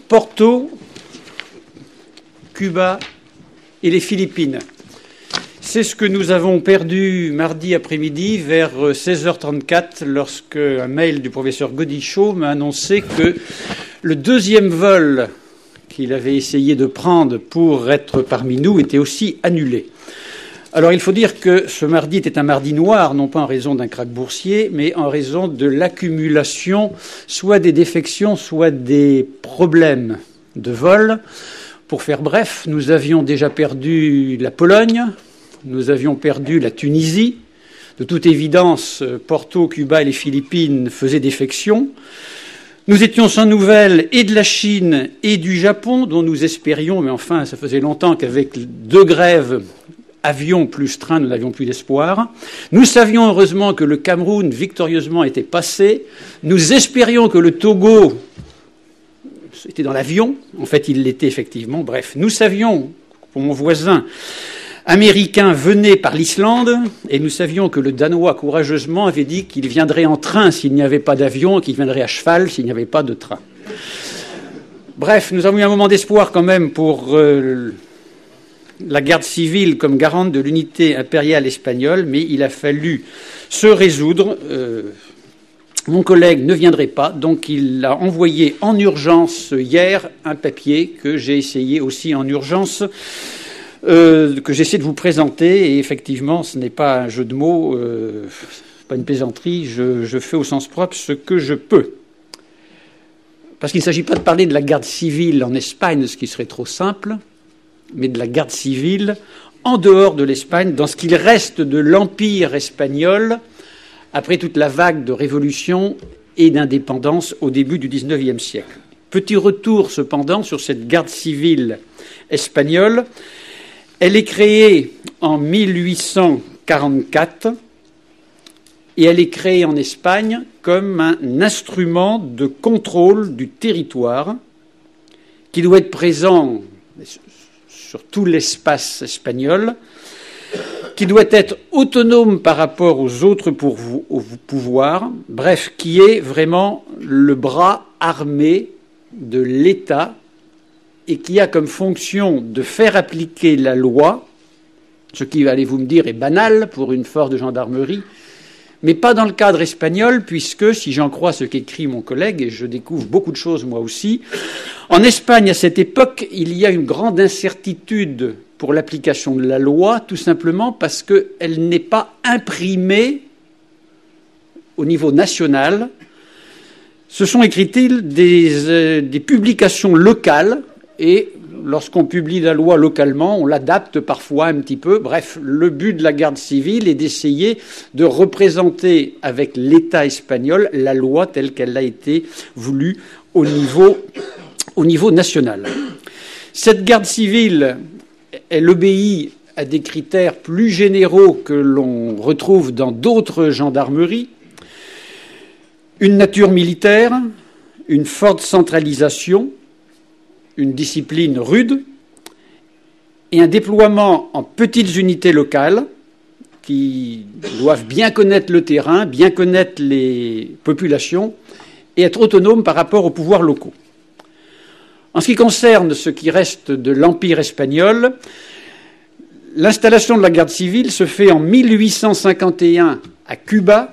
Porto, Cuba et les Philippines. C'est ce que nous avons perdu mardi après-midi vers 16h34 lorsque un mail du professeur Godichaud m'a annoncé que le deuxième vol qu'il avait essayé de prendre pour être parmi nous était aussi annulé. Alors il faut dire que ce mardi était un mardi noir, non pas en raison d'un krach boursier, mais en raison de l'accumulation soit des défections, soit des problèmes de vol. Pour faire bref, nous avions déjà perdu la Pologne, nous avions perdu la Tunisie. De toute évidence, Porto, Cuba et les Philippines faisaient défection. Nous étions sans nouvelles et de la Chine et du Japon, dont nous espérions, mais enfin, ça faisait longtemps qu'avec 2 grèves, avion plus train, nous n'avions plus d'espoir. Nous savions heureusement que le Cameroun, victorieusement, était passé. Nous espérions que le Togo était dans l'avion. En fait, il l'était effectivement. Bref, nous savions, pour mon voisin américain, venait par l'Islande, et nous savions que le Danois, courageusement, avait dit qu'il viendrait en train s'il n'y avait pas d'avion, et qu'il viendrait à cheval s'il n'y avait pas de train. Bref, nous avons eu un moment d'espoir quand même pour la garde civile comme garante de l'unité impériale espagnole, mais il a fallu se résoudre. Mon collègue ne viendrait pas, donc il a envoyé en urgence hier un papier que j'ai essayé aussi en urgence, que j'essaie de vous présenter. Et effectivement, ce n'est pas un jeu de mots, pas une plaisanterie, je fais au sens propre ce que je peux. Parce qu'il ne s'agit pas de parler de la garde civile en Espagne, ce qui serait trop simple, mais de la garde civile en dehors de l'Espagne, dans ce qu'il reste de l'Empire espagnol, après toute la vague de révolution et d'indépendance au début du XIXe siècle. Petit retour cependant sur cette garde civile espagnole. Elle est créée en 1844 et elle est créée en Espagne comme un instrument de contrôle du territoire qui doit être présent sur tout l'espace espagnol, qui doit être autonome par rapport aux autres pouvoirs, bref, qui est vraiment le bras armé de l'État et qui a comme fonction de faire appliquer la loi, ce qui, allez-vous me dire, est banal pour une force de gendarmerie, mais pas dans le cadre espagnol, puisque, si j'en crois ce qu'écrit mon collègue, et je découvre beaucoup de choses moi aussi, en Espagne, à cette époque, il y a une grande incertitude pour l'application de la loi, tout simplement parce qu'elle n'est pas imprimée au niveau national. Ce sont, écrit-il, des publications locales, et lorsqu'on publie la loi localement, on l'adapte parfois un petit peu. Bref, le but de la garde civile est d'essayer de représenter avec l'État espagnol la loi telle qu'elle a été voulue au niveau national. Cette garde civile, elle obéit à des critères plus généraux que l'on retrouve dans d'autres gendarmeries. Une nature militaire, une forte centralisation, une discipline rude et un déploiement en petites unités locales qui doivent bien connaître le terrain, bien connaître les populations et être autonomes par rapport aux pouvoirs locaux. En ce qui concerne ce qui reste de l'Empire espagnol, l'installation de la garde civile se fait en 1851 à Cuba.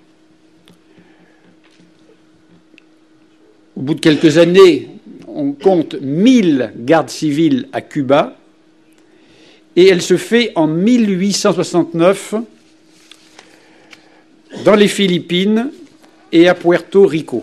Au bout de quelques années, on compte 1000 gardes civiles à Cuba, et elle se fait en 1869 dans les Philippines et à Puerto Rico.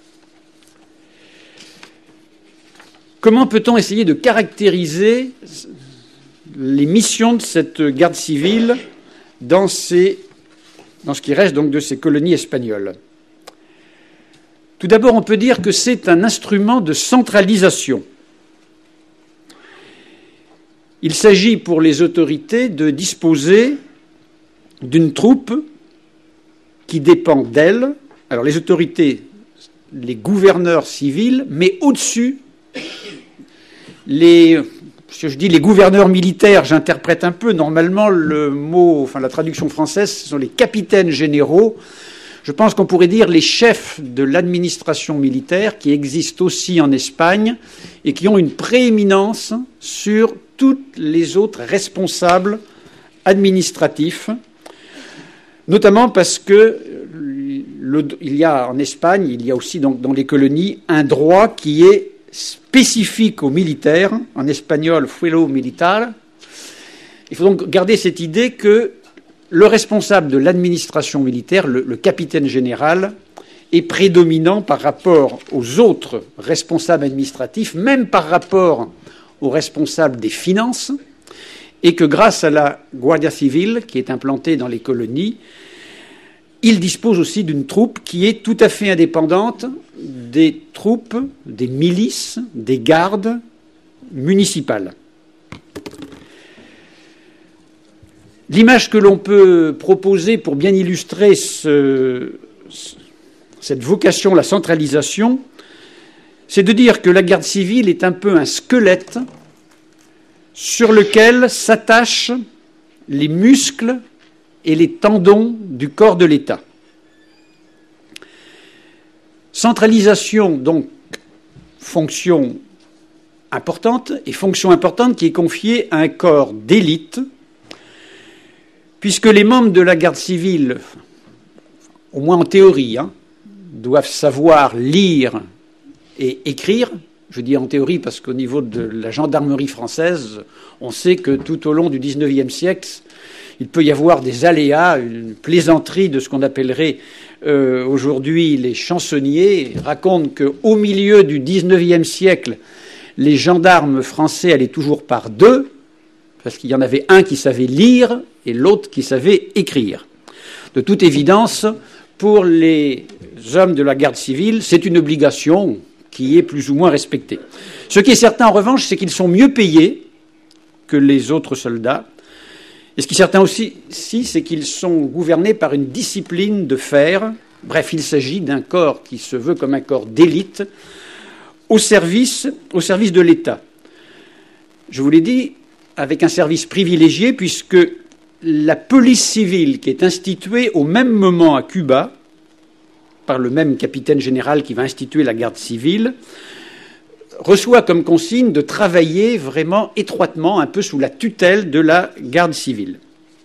Comment peut-on essayer de caractériser les missions de cette garde civile dans ce qui reste donc de ces colonies espagnoles ? Tout d'abord, on peut dire que c'est un instrument de centralisation. Il s'agit pour les autorités de disposer d'une troupe qui dépend d'elles. Alors les autorités, les gouverneurs civils, mais au-dessus, si je dis les gouverneurs militaires, j'interprète un peu. Normalement, la traduction française, ce sont les capitaines généraux. je pense qu'on pourrait dire les chefs de l'administration militaire qui existent aussi en Espagne et qui ont une prééminence sur tous les autres responsables administratifs, notamment parce que il y a en Espagne, il y a aussi donc dans les colonies un droit qui est spécifique aux militaires, en espagnol fuero militar. Il faut donc garder cette idée que le responsable de l'administration militaire, le capitaine général, est prédominant par rapport aux autres responsables administratifs, même par rapport aux responsables des finances, et que grâce à la Guardia Civil, qui est implantée dans les colonies, il dispose aussi d'une troupe qui est tout à fait indépendante des troupes, des milices, des gardes municipales. L'image que l'on peut proposer pour bien illustrer cette vocation, la centralisation, c'est de dire que la garde civile est un peu un squelette sur lequel s'attachent les muscles et les tendons du corps de l'État. Centralisation, donc, fonction importante, et fonction importante qui est confiée à un corps d'élite, puisque les membres de la garde civile, au moins en théorie, doivent savoir lire et écrire. Je dis en théorie parce qu'au niveau de la gendarmerie française, on sait que tout au long du XIXe siècle, il peut y avoir des aléas, une plaisanterie de ce qu'on appellerait aujourd'hui les chansonniers, racontent qu'au milieu du XIXe siècle, les gendarmes français allaient toujours par deux, parce qu'il y en avait un qui savait lire et l'autre qui savait écrire. De toute évidence, pour les hommes de la garde civile, c'est une obligation qui est plus ou moins respectée. Ce qui est certain, en revanche, c'est qu'ils sont mieux payés que les autres soldats. Et ce qui est certain aussi, c'est qu'ils sont gouvernés par une discipline de fer. Bref, il s'agit d'un corps qui se veut comme un corps d'élite au service de l'État. Je vous l'ai dit, avec un service privilégié, puisque la police civile qui est instituée au même moment à Cuba, par le même capitaine général qui va instituer la garde civile, reçoit comme consigne de travailler vraiment étroitement, un peu sous la tutelle de la garde civile.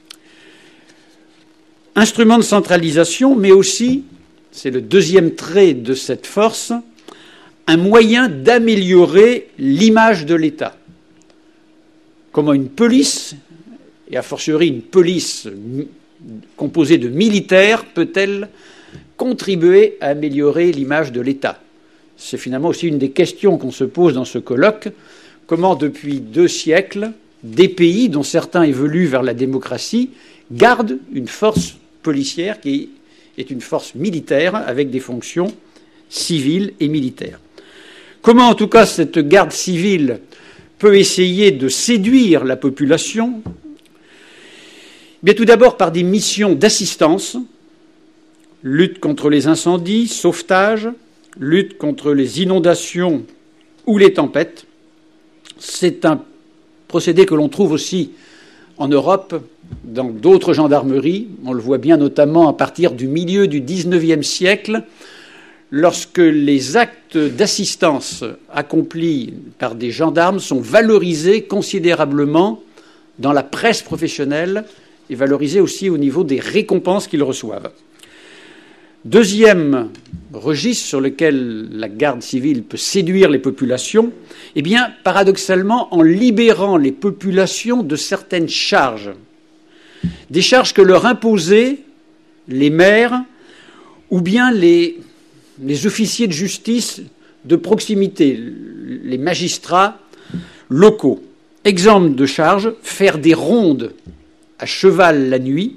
Instrument de centralisation, mais aussi, c'est le deuxième trait de cette force, un moyen d'améliorer l'image de l'État. Comment une police, et a fortiori une police composée de militaires, peut-elle contribuer à améliorer l'image de l'État? C'est finalement aussi une des questions qu'on se pose dans ce colloque. Comment, depuis 2 siècles, des pays dont certains évoluent vers la démocratie gardent une force policière qui est une force militaire avec des fonctions civiles et militaires? Comment, en tout cas, cette garde civile peut essayer de séduire la population? Bien, tout d'abord par des missions d'assistance, lutte contre les incendies, sauvetage, lutte contre les inondations ou les tempêtes. C'est un procédé que l'on trouve aussi en Europe, dans d'autres gendarmeries. On le voit bien notamment à partir du milieu du XIXe siècle, lorsque les actes d'assistance accomplis par des gendarmes sont valorisés considérablement dans la presse professionnelle et valorisés aussi au niveau des récompenses qu'ils reçoivent. Deuxième registre sur lequel la garde civile peut séduire les populations, eh bien, paradoxalement, en libérant les populations de certaines charges. Des charges que leur imposaient les maires ou bien les officiers de justice de proximité, les magistrats locaux. Exemple de charge, faire des rondes à cheval la nuit,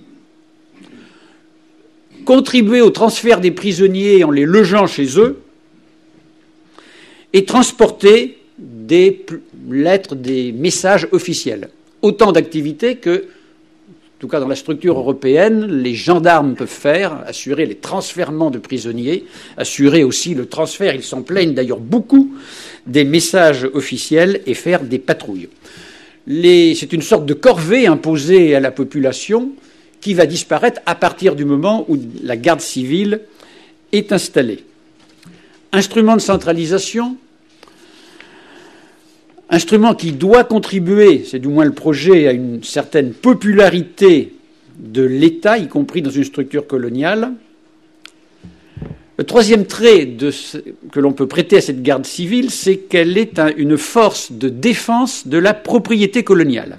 contribuer au transfert des prisonniers en les logeant chez eux et transporter des lettres, des messages officiels. Autant d'activités que, en tout cas dans la structure européenne, les gendarmes peuvent faire, assurer les transfèrements de prisonniers, assurer aussi le transfert, ils s'en plaignent d'ailleurs beaucoup, des messages officiels et faire des patrouilles. C'est une sorte de corvée imposée à la population qui va disparaître à partir du moment où la garde civile est installée. Instrument de centralisation, instrument qui doit contribuer, c'est du moins le projet, à une certaine popularité de l'État, y compris dans une structure coloniale. Le troisième trait que l'on peut prêter à cette garde civile, c'est qu'elle est une force de défense de la propriété coloniale.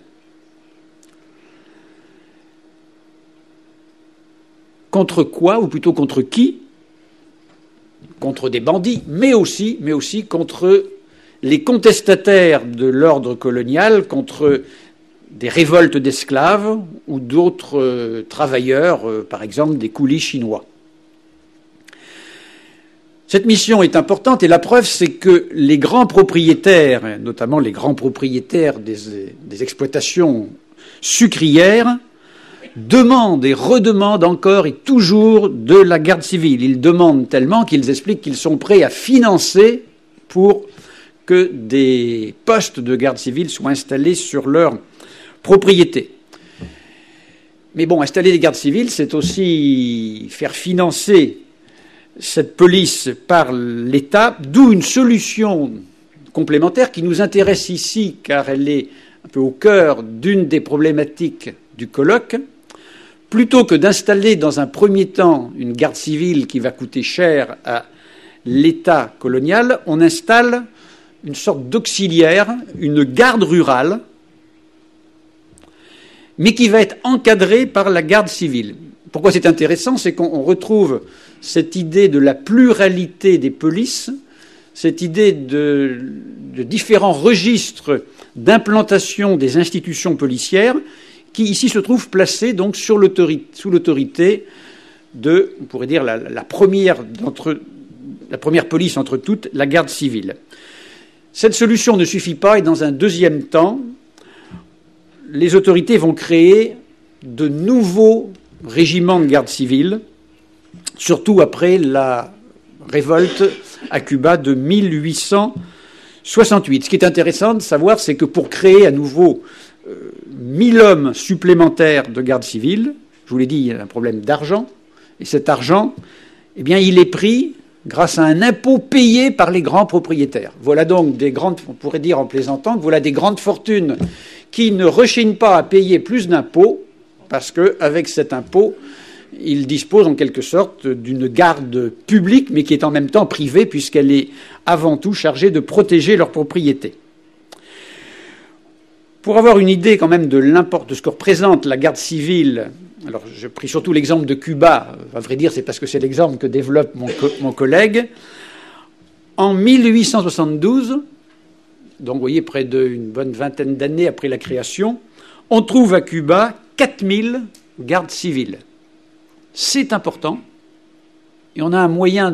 Contre quoi, ou plutôt contre qui? Contre des bandits, mais aussi contre les contestataires de l'ordre colonial, contre des révoltes d'esclaves ou d'autres travailleurs, par exemple des coulis chinois. Cette mission est importante et la preuve, c'est que les grands propriétaires, notamment les grands propriétaires des exploitations sucrières, demandent et redemandent encore et toujours de la garde civile. Ils demandent tellement qu'ils expliquent qu'ils sont prêts à financer pour que des postes de garde civile soient installés sur leur propriété. Mais bon, installer des gardes civiles, c'est aussi faire financer cette police par l'État, d'où une solution complémentaire qui nous intéresse ici, car elle est un peu au cœur d'une des problématiques du colloque. Plutôt que d'installer dans un premier temps une garde civile qui va coûter cher à l'État colonial, on installe une sorte d'auxiliaire, une garde rurale, mais qui va être encadrée par la garde civile. Pourquoi c'est intéressant? C'est qu'on retrouve cette idée de la pluralité des polices, cette idée de différents registres d'implantation des institutions policières qui ici se trouvent placés donc sous l'autorité de, on pourrait dire, la première police entre toutes, la garde civile. Cette solution ne suffit pas et dans un deuxième temps, les autorités vont créer de nouveaux régiments de garde civile, surtout après la révolte à Cuba de 1868. Ce qui est intéressant de savoir, c'est que pour créer à nouveau 1000 hommes supplémentaires de garde civile, je vous l'ai dit, il y a un problème d'argent, et cet argent, eh bien, il est pris grâce à un impôt payé par les grands propriétaires. Voilà donc on pourrait dire en plaisantant, que voilà des grandes fortunes qui ne rechignent pas à payer plus d'impôts, parce qu'avec cet impôt, ils disposent en quelque sorte d'une garde publique, mais qui est en même temps privée, puisqu'elle est avant tout chargée de protéger leurs propriétés. Pour avoir une idée quand même de ce que représente la garde civile, alors je pris surtout l'exemple de Cuba, à vrai dire c'est parce que c'est l'exemple que développe mon collègue, en 1872, donc vous voyez près d'une bonne vingtaine d'années après la création, on trouve à Cuba 4000 gardes civiles. C'est important, et on a un moyen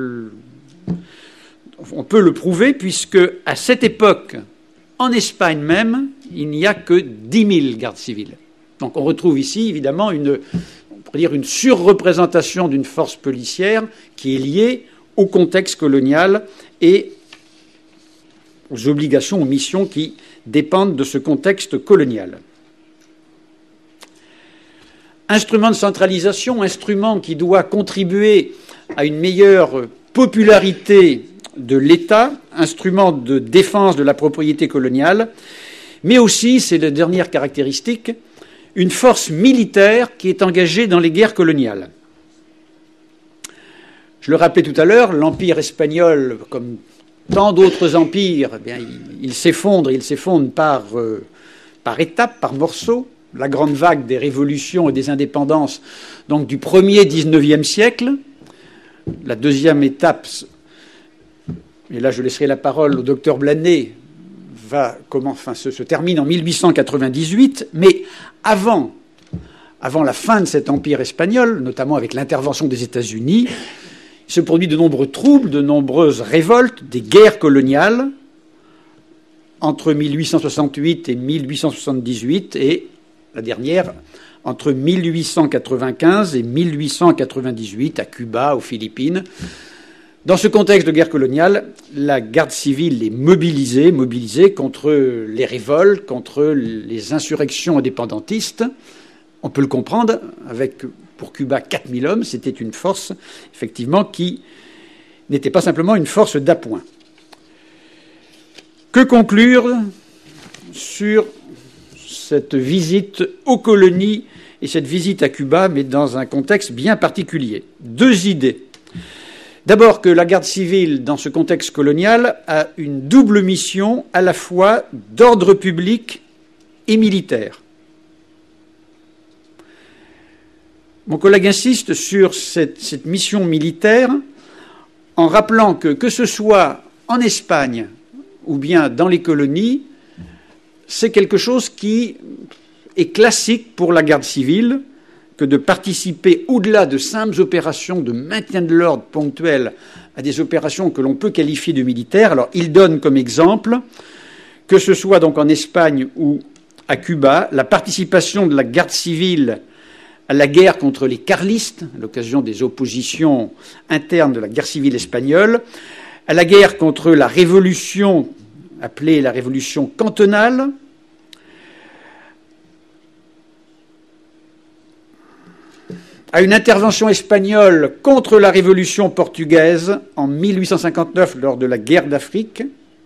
on peut le prouver, puisque à cette époque, en Espagne même, il n'y a que 10 000 gardes civiles. Donc on retrouve ici, évidemment, on pourrait dire une surreprésentation d'une force policière qui est liée au contexte colonial et aux obligations, aux missions qui dépendent de ce contexte colonial. Instrument de centralisation, instrument qui doit contribuer à une meilleure popularité de l'État, instrument de défense de la propriété coloniale, mais aussi, c'est la dernière caractéristique, une force militaire qui est engagée dans les guerres coloniales. Je le rappelais tout à l'heure, l'Empire espagnol, comme tant d'autres empires, eh bien, il s'effondre par étapes, par morceaux. La grande vague des révolutions et des indépendances, donc du premier 19e siècle. La deuxième étape, et là je laisserai la parole au docteur Blanet, se termine en 1898, mais avant la fin de cet empire espagnol, notamment avec l'intervention des États-Unis, il se produit de nombreux troubles, de nombreuses révoltes, des guerres coloniales entre 1868 et 1878 et la dernière entre 1895 et 1898 à Cuba, aux Philippines. Dans ce contexte de guerre coloniale, la garde civile est mobilisée contre les révoltes, contre les insurrections indépendantistes, On peut le comprendre, avec pour Cuba 4000 hommes, c'était une force, effectivement, qui n'était pas simplement une force d'appoint. Que conclure sur cette visite aux colonies et cette visite à Cuba, mais dans un contexte bien particulier? 2 idées. D'abord que la garde civile, dans ce contexte colonial, a une double mission à la fois d'ordre public et militaire. Mon collègue insiste sur cette mission militaire en rappelant que ce soit en Espagne ou bien dans les colonies, c'est quelque chose qui est classique pour la garde civile, que de participer, au-delà de simples opérations de maintien de l'ordre ponctuelles, à des opérations que l'on peut qualifier de militaires. Alors, il donne comme exemple, que ce soit donc en Espagne ou à Cuba, la participation de la garde civile à la guerre contre les carlistes, à l'occasion des oppositions internes de la guerre civile espagnole, à la guerre contre la révolution appelée la révolution cantonale, à une intervention espagnole contre la révolution portugaise en 1859 lors de la guerre d'Afrique,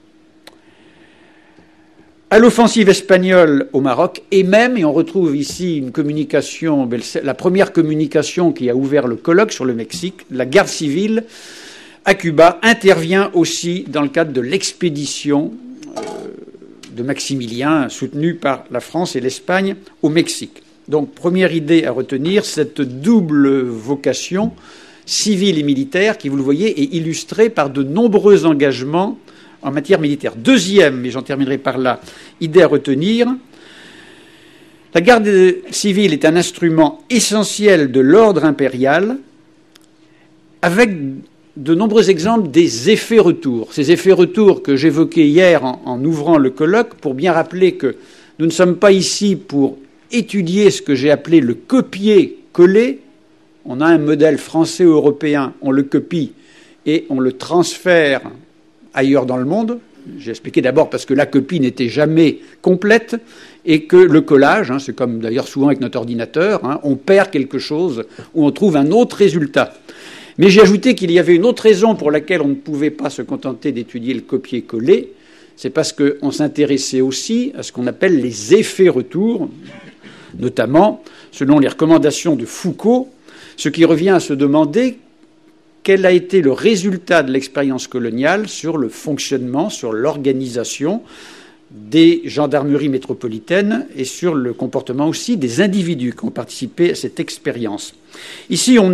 à l'offensive espagnole au Maroc, et même, et on retrouve ici une communication, la première communication qui a ouvert le colloque sur le Mexique, la garde civile à Cuba intervient aussi dans le cadre de l'expédition de Maximilien, soutenue par la France et l'Espagne au Mexique. Donc, première idée à retenir, cette double vocation civile et militaire qui, vous le voyez, est illustrée par de nombreux engagements en matière militaire. Deuxième, et j'en terminerai par là, idée à retenir, la garde civile est un instrument essentiel de l'ordre impérial avec de nombreux exemples des effets retours. Ces effets retours que j'évoquais hier en ouvrant le colloque pour bien rappeler que nous ne sommes pas ici pour étudier ce que j'ai appelé le copier-coller. On a un modèle français ou européen, on le copie et on le transfère ailleurs dans le monde. J'ai expliqué d'abord parce que la copie n'était jamais complète et que le collage, c'est comme d'ailleurs souvent avec notre ordinateur, on perd quelque chose ou on trouve un autre résultat. Mais j'ai ajouté qu'il y avait une autre raison pour laquelle on ne pouvait pas se contenter d'étudier le copier-coller, c'est parce qu'on s'intéressait aussi à ce qu'on appelle les effets retours, notamment selon les recommandations de Foucault, ce qui revient à se demander quel a été le résultat de l'expérience coloniale sur le fonctionnement, sur l'organisation des gendarmeries métropolitaines et sur le comportement aussi des individus qui ont participé à cette expérience. Ici, on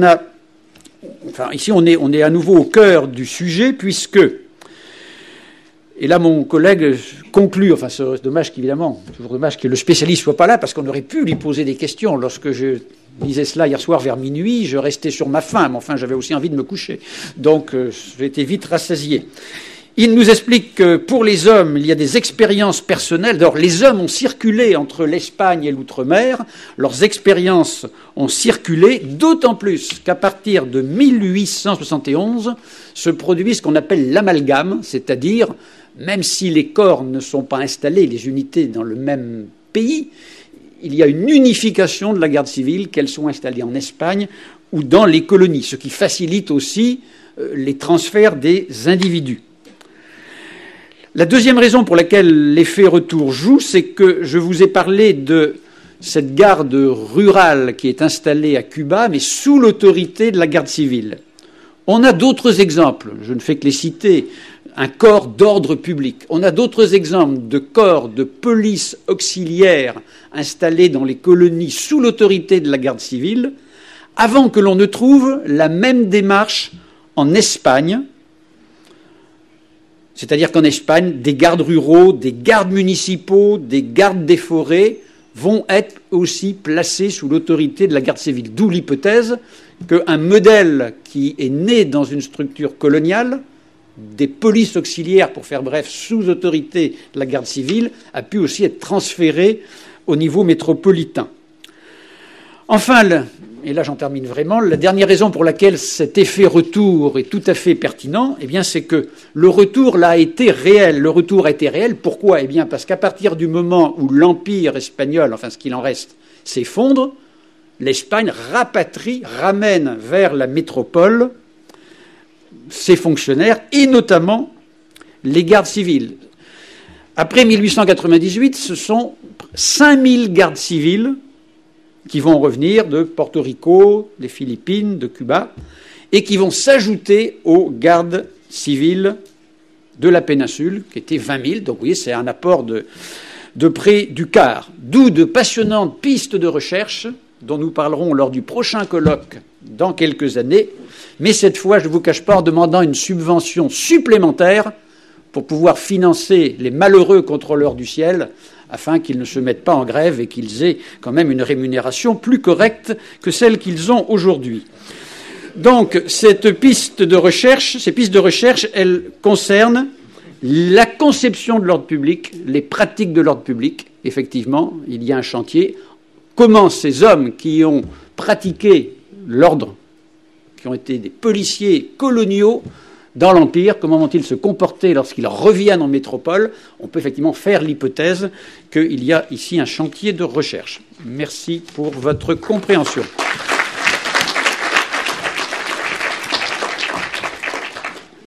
est à nouveau au cœur du sujet puisque, et là mon collègue conclut, c'est dommage qu'évidemment, toujours dommage que le spécialiste ne soit pas là parce qu'on aurait pu lui poser des questions. Lorsque je disais cela hier soir vers minuit, je restais sur ma faim, mais enfin j'avais aussi envie de me coucher. Donc j'ai été vite rassasié. Il nous explique que pour les hommes, il y a des expériences personnelles. D'abord, les hommes ont circulé entre l'Espagne et l'outre-mer. Leurs expériences ont circulé, d'autant plus qu'à partir de 1871 se produit ce qu'on appelle l'amalgame, c'est-à-dire, même si les corps ne sont pas installés, les unités dans le même pays, il y a une unification de la garde civile, qu'elles sont installées en Espagne ou dans les colonies, ce qui facilite aussi les transferts des individus. La deuxième raison pour laquelle l'effet retour joue, c'est que je vous ai parlé de cette garde rurale qui est installée à Cuba, mais sous l'autorité de la garde civile. On a d'autres exemples, je ne fais que les citer, un corps d'ordre public. On a d'autres exemples de corps de police auxiliaire installés dans les colonies sous l'autorité de la garde civile, avant que l'on ne trouve la même démarche en Espagne. C'est-à-dire qu'en Espagne, des gardes ruraux, des gardes municipaux, des gardes des forêts vont être aussi placés sous l'autorité de la garde civile. D'où l'hypothèse qu'un modèle qui est né dans une structure coloniale, des polices auxiliaires, pour faire bref, sous autorité de la garde civile, a pu aussi être transféré au niveau métropolitain. Enfin, et là j'en termine vraiment, la dernière raison pour laquelle cet effet retour est tout à fait pertinent, c'est que le retour là a été réel. Le retour a été réel. Pourquoi ? Parce qu'à partir du moment où l'Empire espagnol, ce qu'il en reste, s'effondre, l'Espagne ramène vers la métropole ses fonctionnaires et notamment les gardes civils. Après 1898, ce sont 5000 gardes civils qui vont revenir de Porto Rico, des Philippines, de Cuba, et qui vont s'ajouter aux gardes civils de la péninsule, qui étaient 20 000. Donc vous voyez, c'est un apport de près du quart. D'où de passionnantes pistes de recherche dont nous parlerons lors du prochain colloque dans quelques années. Mais cette fois, je ne vous cache pas, en demandant une subvention supplémentaire pour pouvoir financer les malheureux contrôleurs du ciel, afin qu'ils ne se mettent pas en grève et qu'ils aient quand même une rémunération plus correcte que celle qu'ils ont aujourd'hui. Donc, ces pistes de recherche, elles concernent la conception de l'ordre public, les pratiques de l'ordre public. Effectivement, il y a un chantier. Comment ces hommes qui ont pratiqué l'ordre, qui ont été des policiers coloniaux dans l'Empire, comment vont-ils se comporter lorsqu'ils reviennent en métropole? On peut effectivement faire l'hypothèse qu'il y a ici un chantier de recherche. Merci pour votre compréhension.